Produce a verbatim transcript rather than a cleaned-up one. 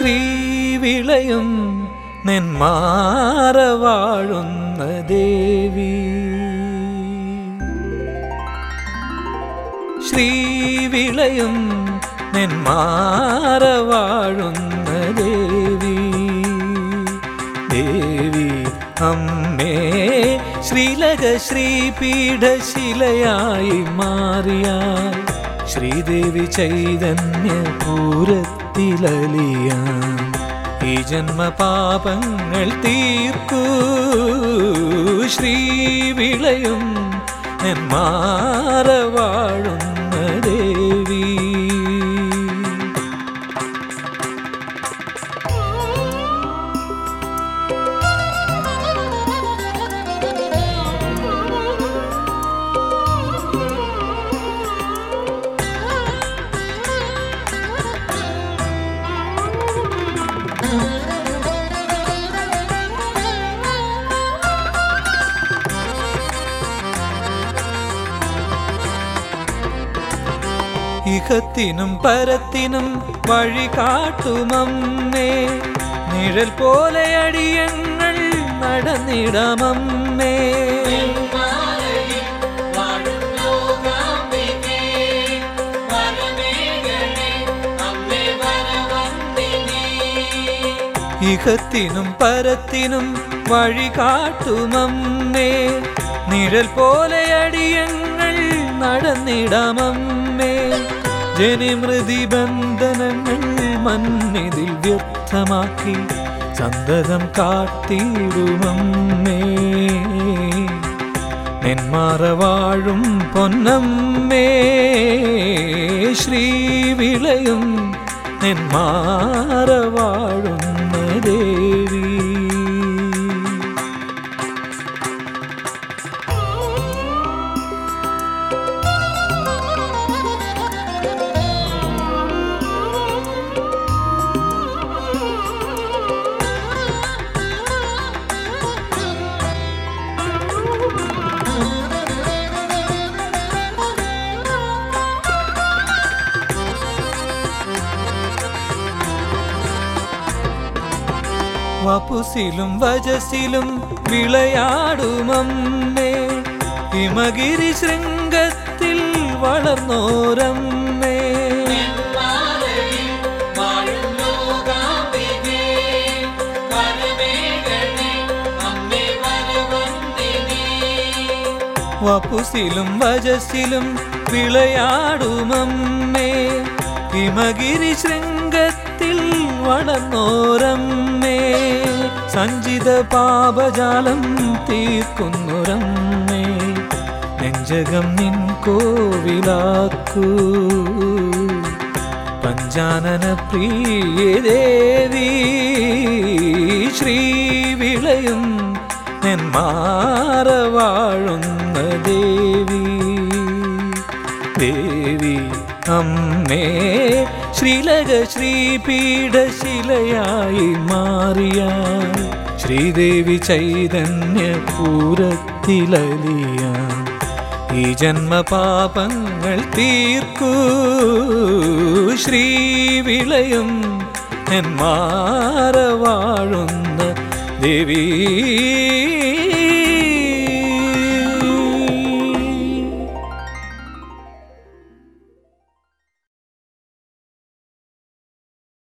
ശ്രീവിളയും നെന്മാറ വാഴുന്ന ദേവി. ശ്രീവിളയും നെന്മാറ വാഴുന്ന ദേവി. ദേവി അമ്മേ ശ്രീലക ശ്രീപീഠശിലയായി മാറിയാൽ ശ്രീദേവി ചൈതന്യപൂരത്തിലലിയാൻ ഈ ജന്മപാപങ്ങൾ തീർക്കൂ. ശ്രീവിളയും നെന്മാറ വാഴുന്ന ദേവി. ഇഹത്തിനും പരത്തിനും വഴി കാട്ടുമമ്മേ, നിഴൽ പോലെ അടിയങ്ങൾ നടന്നിടമമ്മേ. ഇഹത്തിനും പരത്തിനും വഴി കാട്ടുമമ്മേ, നിഴൽ പോലെ അടിയങ്ങൾ നടന്നിടമമ്മേ. ജനിമൃതി ബന്ധനങ്ങൾ മന്നിതിൽ വ്യർത്ഥമാക്കി സന്തതം കാത്തിടുമമ്മേ. നെന്മാറ വാഴും പൊന്നമ്മേ, ശ്രീവിളയും നെന്മാറ വാഴുന്ന ദേവി. വപുസിലും വജസിലും വിളയാടുമമ്മേ, ഹിമഗിരി ശൃംഗത്തിൽ വളർന്നോരമ്മേ. വപുസിലും വജസിലും വിളയാടുമമ്മേ, ഹിമഗിരി ശൃംഗത്തിൽ വളർന്നോരമ്മേ. സഞ്ചിത പാപജാലം തീർക്കുന്നൊരമ്മേ, നെഞ്ചകം നിൻ കോവിലാക്കൂ. പഞ്ചാനന പ്രിയ ദേവി, ശ്രീവിളയും നെന്മാറ വാഴുന്ന ദേവി. ദേവി അമ്മേ ശ്രീലക ശ്രീപീഠശിലയായി മാറിയാൽ ശ്രീദേവി ചൈതന്യപൂരത്തിലലിയാൻ ഈ ജന്മപാപങ്ങൾ തീർക്കൂ. ശ്രീവിളയും നെന്മാറ വാഴുന്ന ദേവി.